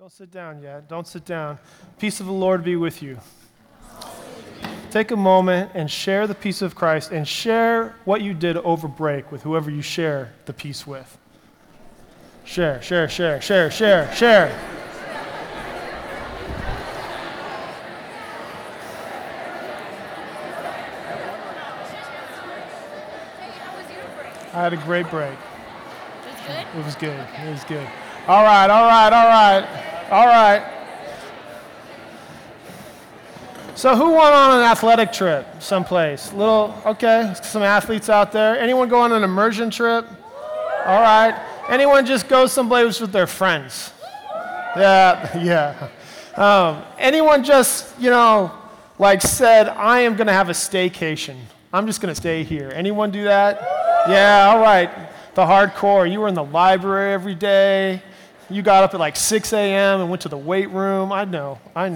Don't sit down yet. Don't sit down. Peace of the Lord be with you. Take a moment and share the peace of Christ and share what you did over break with whoever you share the peace with. Share, share, share, share, share, share. I had a great break. It was good? It was good. All right. So who went on an athletic trip someplace? Some athletes out there. Anyone go on an immersion trip? All right. Anyone just go someplace with their friends? Yeah. Anyone just, said, I am going to have a staycation. I'm just going to stay here. Anyone do that? Yeah, all right. The hardcore. You were in the library every day. You got up at 6 a.m. and went to the weight room. I know.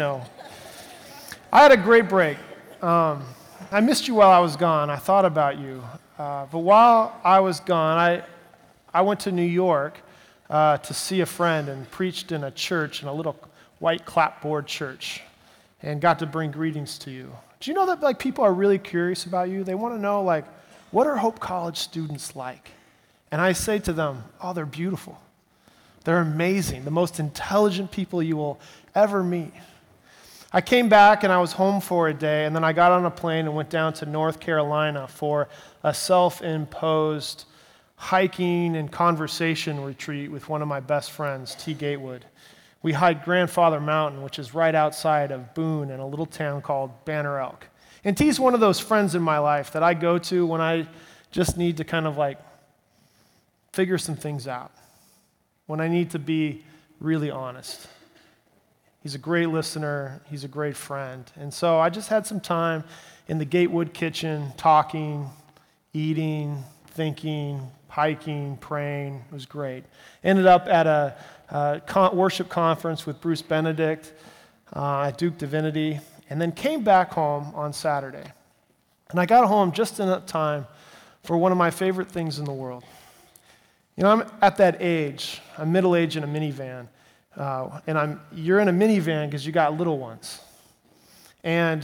I had a great break. I missed you while I was gone. I thought about you. But while I was gone, I went to New York to see a friend and preached in a church, in a little white clapboard church, and got to bring greetings to you. Do you know that people are really curious about you? They want to know what are Hope College students like? And I say to them, oh, they're beautiful. They're amazing, the most intelligent people you will ever meet. I came back and I was home for a day, and then I got on a plane and went down to North Carolina for a self-imposed hiking and conversation retreat with one of my best friends, T. Gatewood. We hiked Grandfather Mountain, which is right outside of Boone in a little town called Banner Elk. And T's one of those friends in my life that I go to when I just need to kind of figure some things out, when I need to be really honest. He's a great listener. He's a great friend. And so I just had some time in the Gatewood kitchen, talking, eating, thinking, hiking, praying. It was great. Ended up at a worship conference with Bruce Benedict at Duke Divinity, and then came back home on Saturday. And I got home just in time for one of my favorite things in the world. I'm at that age. I'm middle-aged in a minivan. You're in a minivan because you got little ones. And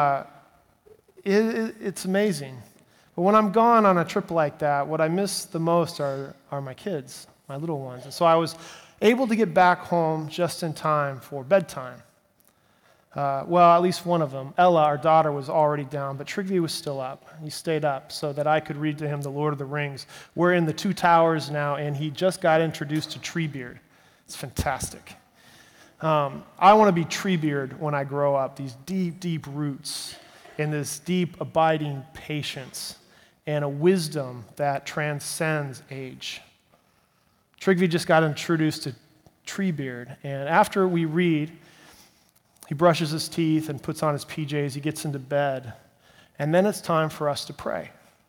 it's amazing. But when I'm gone on a trip like that, what I miss the most are my kids, my little ones. And so I was able to get back home just in time for bedtime. At least one of them. Ella, our daughter, was already down, but Trigvi was still up. He stayed up so that I could read to him The Lord of the Rings. We're in the Two Towers now, and he just got introduced to Treebeard. It's fantastic. I want to be Treebeard when I grow up, these deep, deep roots and this deep, abiding patience and a wisdom that transcends age. Trigvi just got introduced to Treebeard, and after we read, he brushes his teeth and puts on his PJs. He gets into bed. And then it's time for us to pray.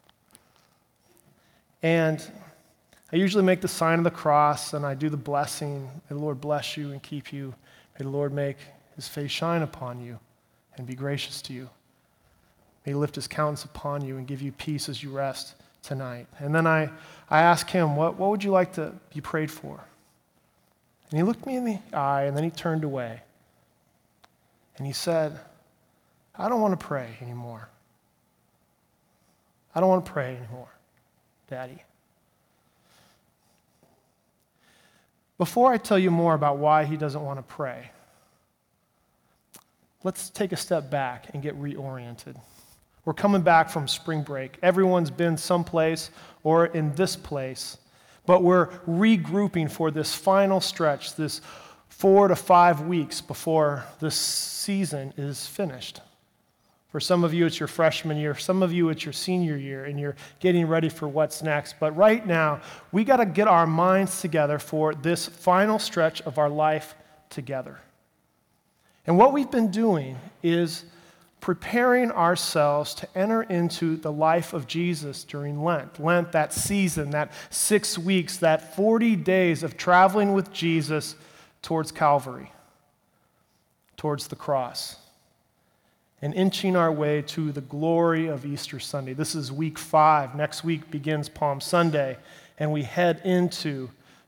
And I usually make the sign of the cross, and I do the blessing. May the Lord bless you and keep you. May the Lord make his face shine upon you and be gracious to you. May he lift his countenance upon you and give you peace as you rest tonight. And then I ask him, what would you like to be prayed for? And he looked me in the eye, and then he turned away. And he said, I don't want to pray anymore. I don't want to pray anymore, Daddy. Before I tell you more about why he doesn't want to pray, let's take a step back and get reoriented. We're coming back from spring break. Everyone's been someplace or in this place, but we're regrouping for this final stretch, this 4 to 5 weeks before this season is finished. For some of you, it's your freshman year. Some of you, it's your senior year, and you're getting ready for what's next. But right now, we got to get our minds together for this final stretch of our life together. And what we've been doing is preparing ourselves to enter into the life of Jesus during Lent. Lent, that season, that 6 weeks, that 40 days of traveling with Jesus towards Calvary, towards the cross, and inching our way to the glory of Easter Sunday. This is week 5. Next week begins Palm Sunday, and we head into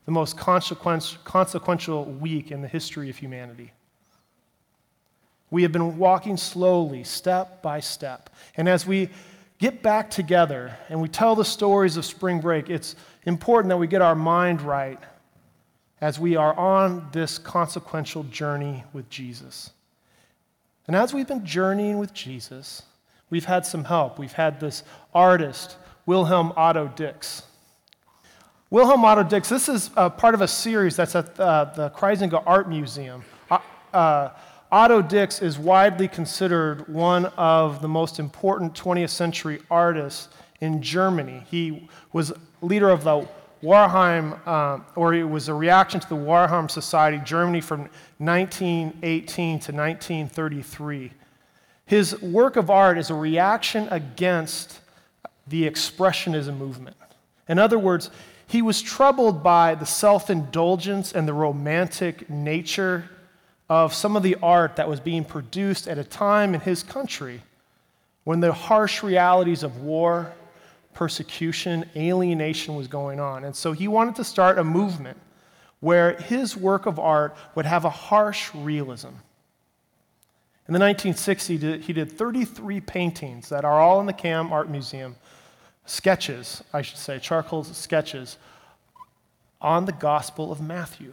the most consequential week in the history of humanity. We have been walking slowly, step by step. And as we get back together and we tell the stories of spring break, it's important that we get our mind right as we are on this consequential journey with Jesus. And as we've been journeying with Jesus, we've had some help. We've had this artist, Wilhelm Otto Dix. Wilhelm Otto Dix, this is part of a series that's at the Kreisinger Art Museum. Otto Dix is widely considered one of the most important 20th century artists in Germany. He was leader of the Wahrheim, or it was a reaction to the Wahrheim Society, Germany from 1918 to 1933. His work of art is a reaction against the Expressionism movement. In other words, he was troubled by the self-indulgence and the romantic nature of some of the art that was being produced at a time in his country when the harsh realities of war, persecution, alienation was going on. And so he wanted to start a movement where his work of art would have a harsh realism. In the 1960s, he did 33 paintings that are all in the CAM Art Museum, sketches, I should say, charcoal sketches, on the Gospel of Matthew.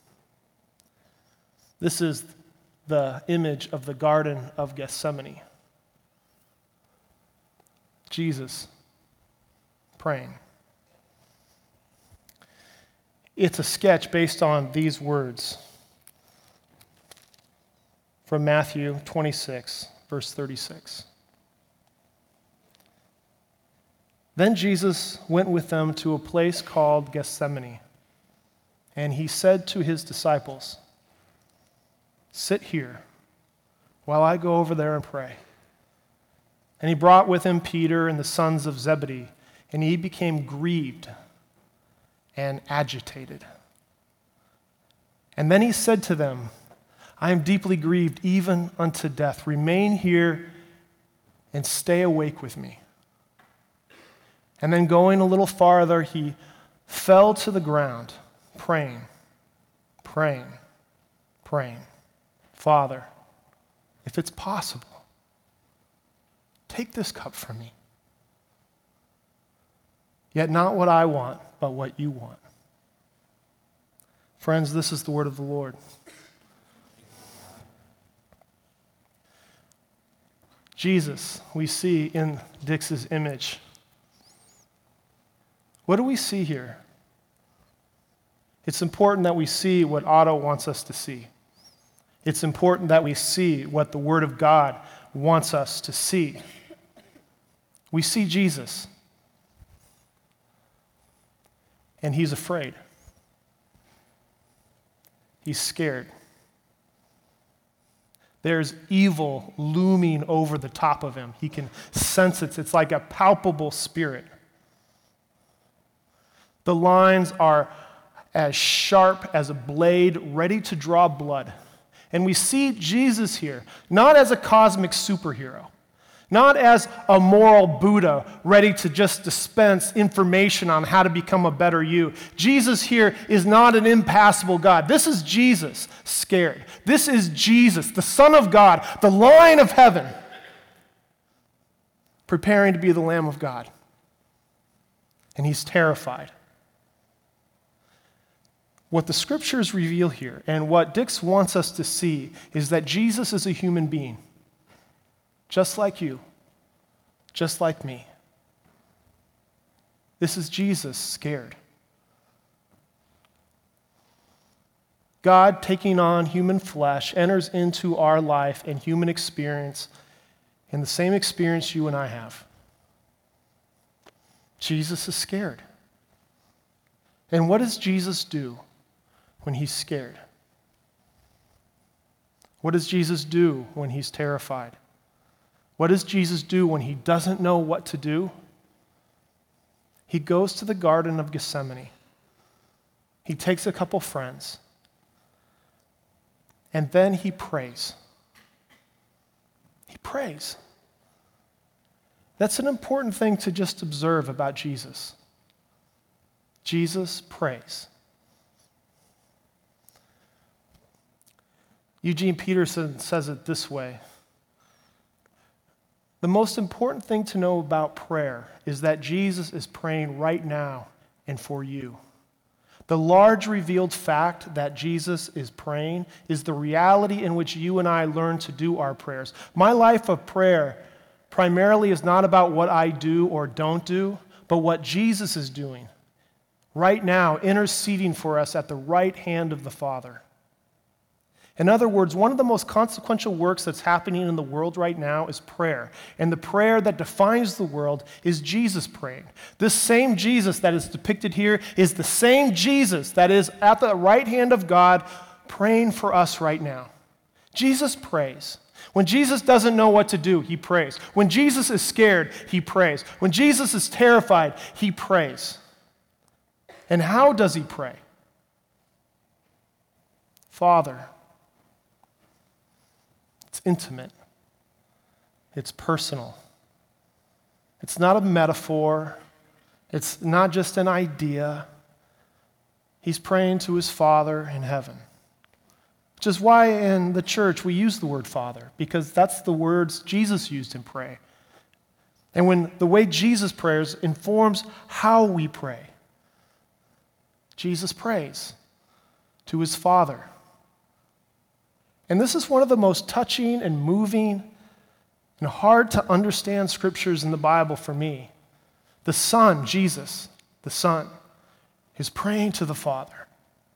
This is the image of the Garden of Gethsemane. Jesus praying. It's a sketch based on these words from Matthew 26, verse 36. Then Jesus went with them to a place called Gethsemane, and he said to his disciples, "Sit here while I go over there and pray." And he brought with him Peter and the sons of Zebedee, and he became grieved and agitated. And then he said to them, "I am deeply grieved, even unto death. Remain here and stay awake with me." And then going a little farther, he fell to the ground, praying, "Father, if it's possible, take this cup from me. Yet not what I want, but what you want." Friends, this is the word of the Lord. Jesus, we see in Dix's image. What do we see here? It's important that we see what Otto wants us to see. It's important that we see what the Word of God wants us to see. We see Jesus, and he's afraid. He's scared. There's evil looming over the top of him. He can sense it. It's like a palpable spirit. The lines are as sharp as a blade, ready to draw blood. And we see Jesus here, not as a cosmic superhero, not as a moral Buddha ready to just dispense information on how to become a better you. Jesus here is not an impassible God. This is Jesus scared. This is Jesus, the Son of God, the Lion of heaven, preparing to be the Lamb of God. And he's terrified. What the scriptures reveal here, and what Dix wants us to see, is that Jesus is a human being, just like you, just like me. This is Jesus scared. God, taking on human flesh, enters into our life and human experience in the same experience you and I have. Jesus is scared. And what does Jesus do when he's scared? What does Jesus do when he's terrified? What does Jesus do when he doesn't know what to do? He goes to the Garden of Gethsemane. He takes a couple friends, and then he prays. He prays. That's an important thing to just observe about Jesus. Jesus prays. Eugene Peterson says it this way: the most important thing to know about prayer is that Jesus is praying right now and for you. The large revealed fact that Jesus is praying is the reality in which you and I learn to do our prayers. My life of prayer primarily is not about what I do or don't do, but what Jesus is doing right now, interceding for us at the right hand of the Father. In other words, one of the most consequential works that's happening in the world right now is prayer. And the prayer that defines the world is Jesus praying. This same Jesus that is depicted here is the same Jesus that is at the right hand of God praying for us right now. Jesus prays. When Jesus doesn't know what to do, he prays. When Jesus is scared, he prays. When Jesus is terrified, he prays. And how does he pray? Father. It's intimate. It's personal. It's not a metaphor. It's not just an idea. He's praying to his Father in heaven. Which is why in the church we use the word Father, because that's the words Jesus used in pray. And when the way Jesus prays informs how we pray. Jesus prays to his Father. And this is one of the most touching and moving and hard to understand scriptures in the Bible for me. The Son, Jesus, the Son, is praying to the Father.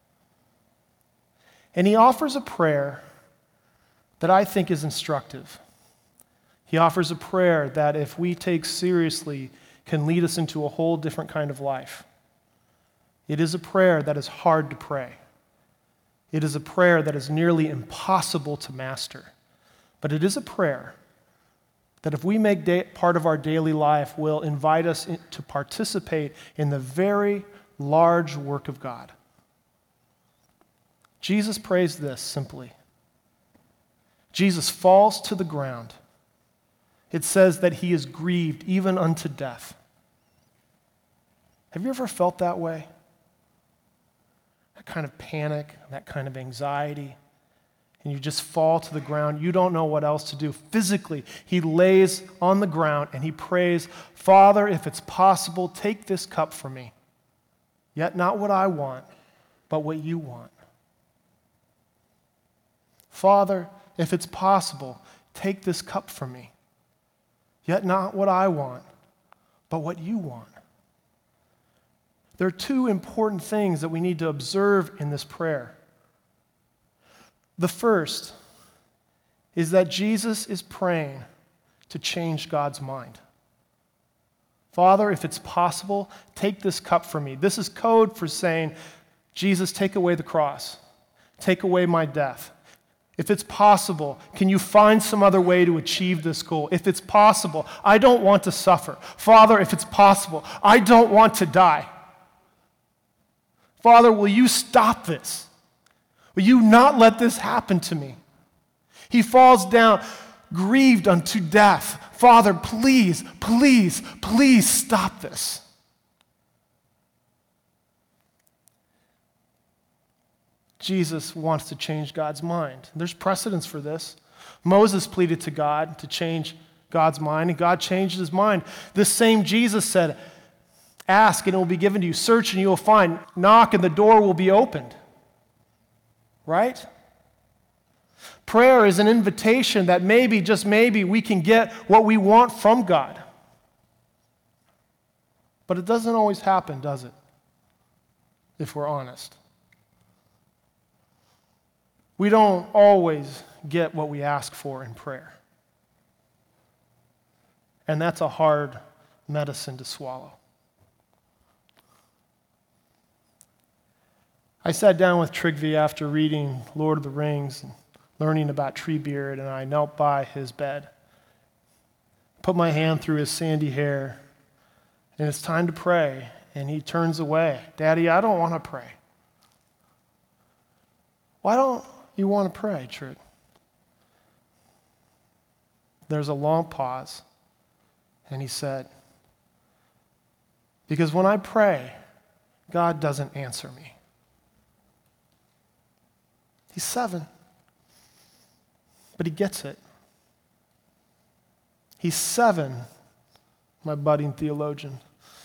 And he offers a prayer that I think is instructive. He offers a prayer that, if we take seriously, can lead us into a whole different kind of life. It is a prayer that is hard to pray. It is a prayer that is nearly impossible to master. But it is a prayer that, if we make part of our daily life, will invite us to participate in the very large work of God. Jesus prays this simply. Jesus falls to the ground. It says that he is grieved even unto death. Have you ever felt that way? That kind of panic, that kind of anxiety, and you just fall to the ground. You don't know what else to do. Physically, he lays on the ground and he prays, Father, if it's possible, take this cup from me. Yet not what I want, but what you want. Father, if it's possible, take this cup from me. Yet not what I want, but what you want. There are two important things that we need to observe in this prayer. The first is that Jesus is praying to change God's mind. Father, if it's possible, take this cup from me. This is code for saying, Jesus, take away the cross. Take away my death. If it's possible, can you find some other way to achieve this goal? If it's possible, I don't want to suffer. Father, if it's possible, I don't want to die. Father, will you stop this? Will you not let this happen to me? He falls down, grieved unto death. Father, please, please, please stop this. Jesus wants to change God's mind. There's precedence for this. Moses pleaded to God to change God's mind, and God changed his mind. This same Jesus said, ask and it will be given to you. Search and you will find. Knock and the door will be opened. Right? Prayer is an invitation that maybe, just maybe, we can get what we want from God. But it doesn't always happen, does it? If we're honest. We don't always get what we ask for in prayer. And that's a hard medicine to swallow. I sat down with Trygve after reading Lord of the Rings and learning about Treebeard, and I knelt by his bed, put my hand through his sandy hair, and it's time to pray, and he turns away. Daddy, I don't want to pray. Why don't you want to pray, Trig? There's a long pause, and he said, because when I pray, God doesn't answer me. He's 7. But he gets it. He's 7, my budding theologian.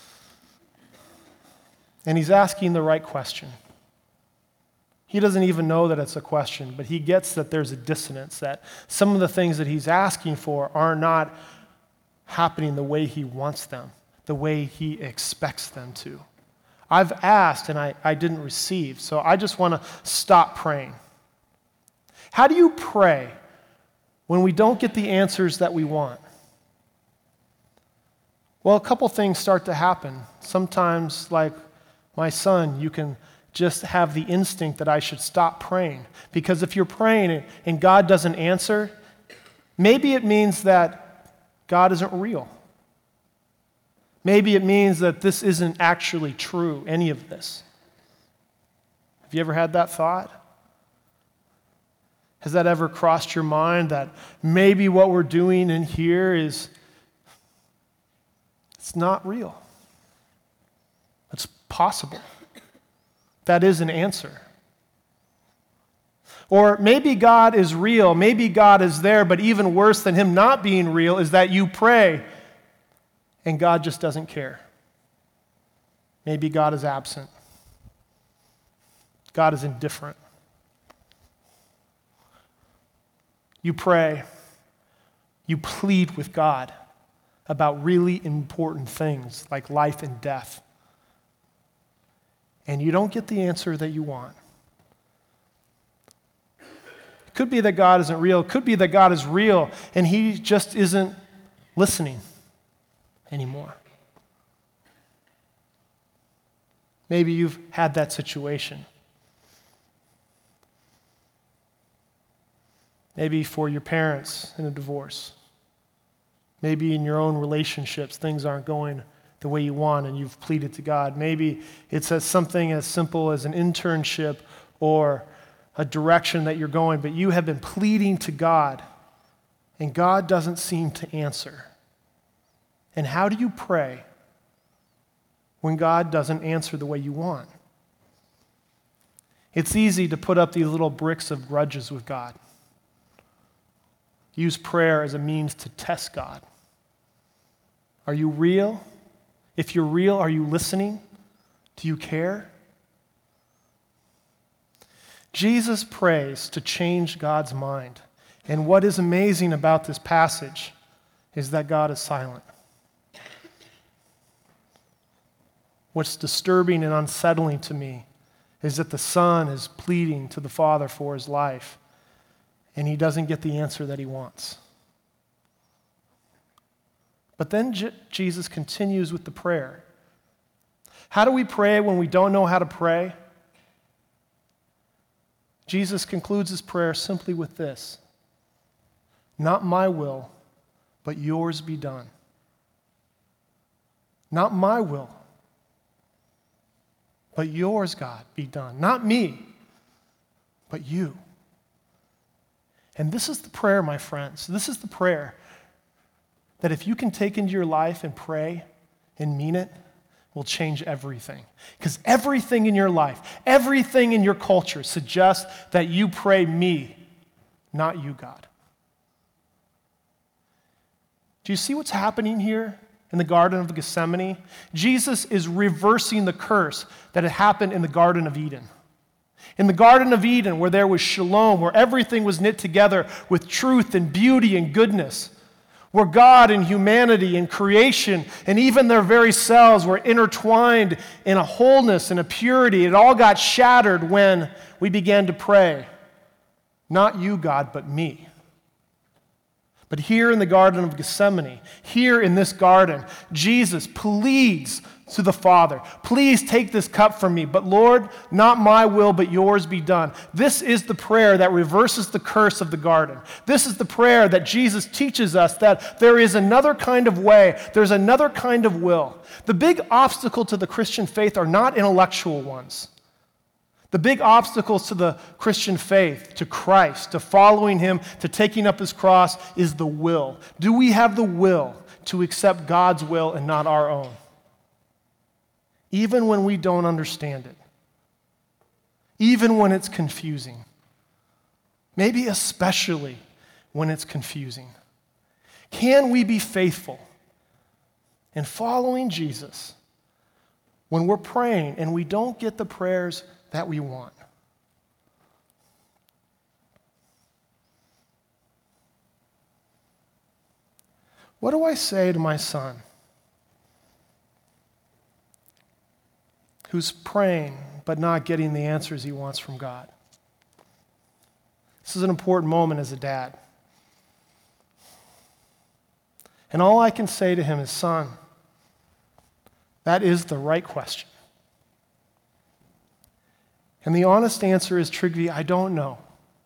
And he's asking the right question. He doesn't even know that it's a question, but he gets that there's a dissonance, that some of the things that he's asking for are not happening the way he wants them, the way he expects them to. I've asked and I didn't receive, so I just want to stop praying. How do you pray when we don't get the answers that we want? Well, a couple things start to happen. Sometimes, like my son, you can just have the instinct that I should stop praying. Because if you're praying and God doesn't answer, maybe it means that God isn't real. Maybe it means that this isn't actually true, any of this. Have you ever had that thought? Has that ever crossed your mind that maybe what we're doing in here it's not real? It's possible. That is an answer. Or maybe God is real, maybe God is there, but even worse than him not being real is that you pray and God just doesn't care. Maybe God is absent. God is indifferent. You pray, you plead with God about really important things like life and death. And you don't get the answer that you want. It could be that God isn't real. It could be that God is real and he just isn't listening anymore. Maybe you've had that situation. Maybe for your parents in a divorce. Maybe in your own relationships, things aren't going the way you want and you've pleaded to God. Maybe it's something as simple as an internship or a direction that you're going, but you have been pleading to God and God doesn't seem to answer. And how do you pray when God doesn't answer the way you want? It's easy to put up these little bricks of grudges with God. Use prayer as a means to test God. Are you real? If you're real, are you listening? Do you care? Jesus prays to change God's mind. And what is amazing about this passage is that God is silent. What's disturbing and unsettling to me is that the Son is pleading to the Father for his life, and he doesn't get the answer that he wants. But then Jesus continues with the prayer. How do we pray when we don't know how to pray? Jesus concludes his prayer simply with this: not my will, but yours be done. Not my will, but yours, God, be done. Not me, but you. And this is the prayer, my friends. This is the prayer that if you can take into your life and pray and mean it, will change everything. Because everything in your life, everything in your culture suggests that you pray me, not you, God. Do you see what's happening here in the Garden of Gethsemane? Jesus is reversing the curse that had happened in the Garden of Eden. In the Garden of Eden, where there was shalom, where everything was knit together with truth and beauty and goodness, where God and humanity and creation and even their very selves were intertwined in a wholeness and a purity, it all got shattered when we began to pray, not you, God, but me. But here in the Garden of Gethsemane, here in this garden, Jesus pleads to the Father, please take this cup from me, but Lord, not my will, but yours be done. This is the prayer that reverses the curse of the garden. This is the prayer that Jesus teaches us that there is another kind of way, there's another kind of will. The big obstacle to the Christian faith are not intellectual ones. The big obstacles to the Christian faith, to Christ, to following him, to taking up his cross is the will. Do we have the will to accept God's will and not our own? Even when we don't understand it. Even when it's confusing. Maybe especially when it's confusing? Can we be faithful in following Jesus when we're praying and we don't get the prayers that we want? What do I say to my son who's praying but not getting the answers he wants from God? This is an important moment as a dad. And all I can say to him is, son, that is the right question. And the honest answer is, Trygve, I don't know.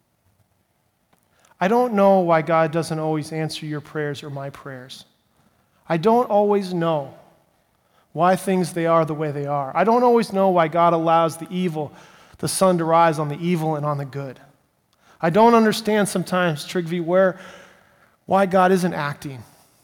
I don't know why God doesn't always answer your prayers or my prayers. I don't always know why things they are the way they are. I don't always know why God allows the sun to rise on the evil and on the good. I don't understand sometimes, Trygve, why God isn't acting.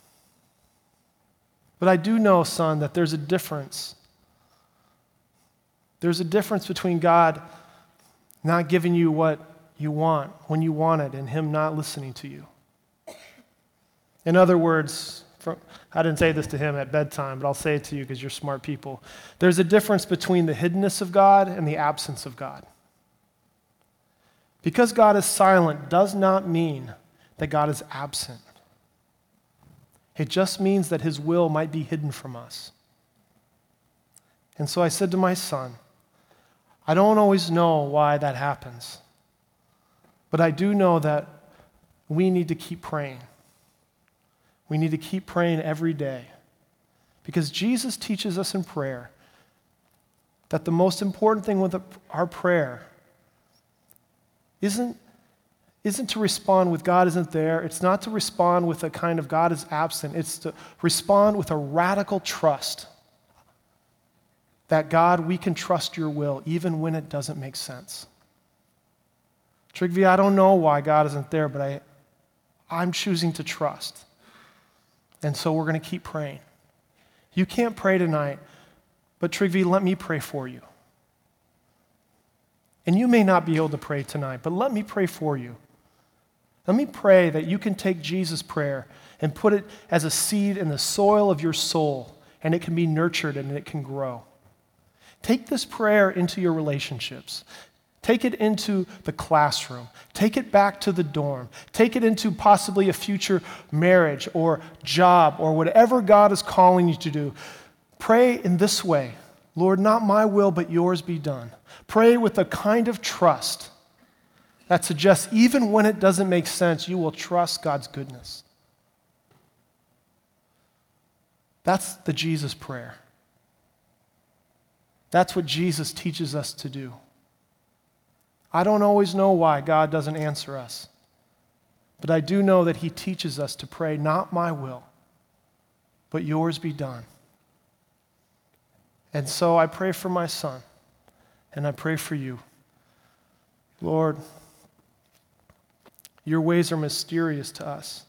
But I do know, son, that there's a difference. There's a difference between God not giving you what you want when you want it and him not listening to you. In other words, I didn't say this to him at bedtime, but I'll say it to you because you're smart people. There's a difference between the hiddenness of God and the absence of God. Because God is silent does not mean that God is absent. It just means that his will might be hidden from us. And so I said to my son, I don't always know why that happens, but I do know that we need to keep praying. We need to keep praying every day because Jesus teaches us in prayer that the most important thing with our prayer isn't to respond with God isn't there. It's not to respond with a kind of God is absent. It's to respond with a radical trust that God, we can trust your will even when it doesn't make sense. Trygve, I don't know why God isn't there, but I'm choosing to trust. And so we're going to keep praying. You can't pray tonight, but Trygve, let me pray for you. And you may not be able to pray tonight, but let me pray for you. Let me pray that you can take Jesus' prayer and put it as a seed in the soil of your soul, and it can be nurtured and it can grow. Take this prayer into your relationships. Take it into the classroom. Take it back to the dorm. Take it into possibly a future marriage or job or whatever God is calling you to do. Pray in this way. Lord, not my will, but yours be done. Pray with a kind of trust that suggests even when it doesn't make sense, you will trust God's goodness. That's the Jesus prayer. That's what Jesus teaches us to do. I don't always know why God doesn't answer us, but I do know that he teaches us to pray, not my will, but yours be done. And so I pray for my son, and I pray for you. Lord, your ways are mysterious to us.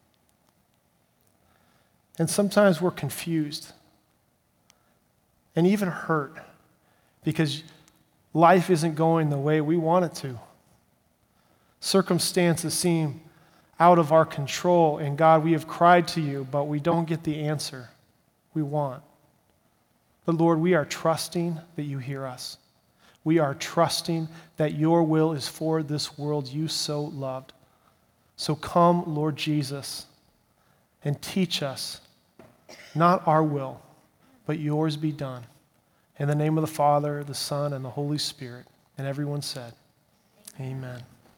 And sometimes we're confused and even hurt because life isn't going the way we want it to. Circumstances seem out of our control, and God, we have cried to you, but we don't get the answer we want. But Lord, we are trusting that you hear us. We are trusting that your will is for this world you so loved. So come, Lord Jesus, and teach us, not our will, but yours be done. In the name of the Father, the Son, and the Holy Spirit. And everyone said, amen.